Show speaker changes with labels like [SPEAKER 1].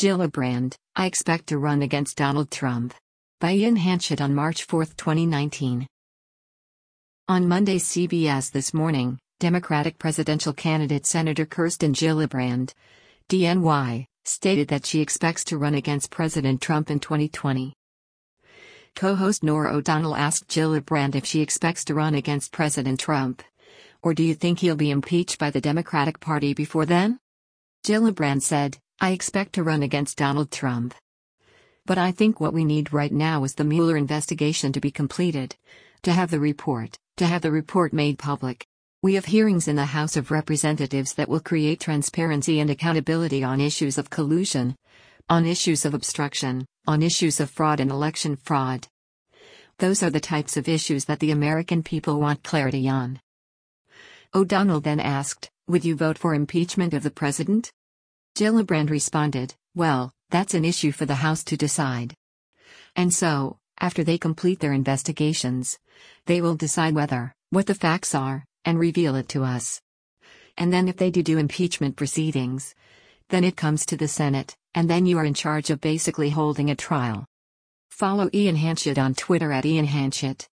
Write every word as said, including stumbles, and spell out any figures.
[SPEAKER 1] Gillibrand, I expect to run against Donald Trump. By Ian Hanchett on March fourth, twenty nineteen. On Monday, C B S This Morning, Democratic presidential candidate Senator Kirsten Gillibrand, D N Y, stated that she expects to run against President Trump in twenty twenty. Co-host Norah O'Donnell asked Gillibrand if she expects to run against President Trump. Or do you think he'll be impeached by the Democratic Party before then? Gillibrand said, I expect to run against Donald Trump. But I think what we need right now is the Mueller investigation to be completed. To have the report, to have the report made public. We have hearings in the House of Representatives that will create transparency and accountability on issues of collusion, on issues of obstruction, on issues of fraud and election fraud. Those are the types of issues that the American people want clarity on. O'Donnell then asked, would you vote for impeachment of the president? Gillibrand responded, well, that's an issue for the House to decide. And so, after they complete their investigations, they will decide whether, what the facts are, and reveal it to us. And then if they do do impeachment proceedings, then it comes to the Senate, and then you are in charge of basically holding a trial. Follow Ian Hanchett on Twitter at Ian Hanchett.